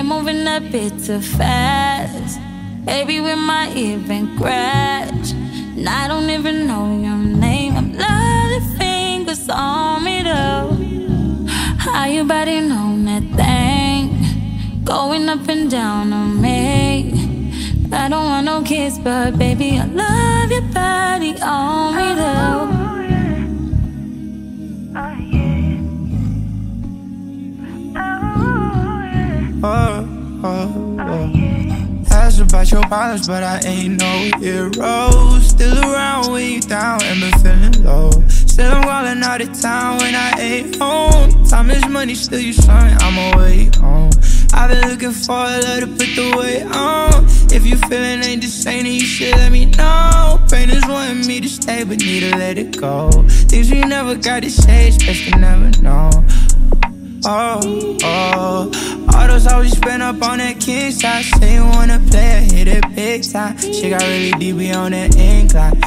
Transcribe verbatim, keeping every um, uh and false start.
moving a bit too fast. Baby, with my earring scratch. And I don't even know your name. I'm loving fingers on me though. How your body know that thing going up and down on me. I don't want no kiss, but baby, I love your body on me though. Oh, oh, oh. Ask about your problems, but I ain't no hero. Still around when you down and been feeling low. Still I'm rolling out of town when I ain't home. Time is money, still you son, I'm away home. I've been looking for a love to put the weight on. If you feeling ain't the same, then you should let me know. Pain is wanting me to stay, but need to let it go. Things we never got to say, it's best to never know. Oh, oh, all those hours you spent up on that king side. Say you wanna play, I hit it big time. She got really deep, we on that incline.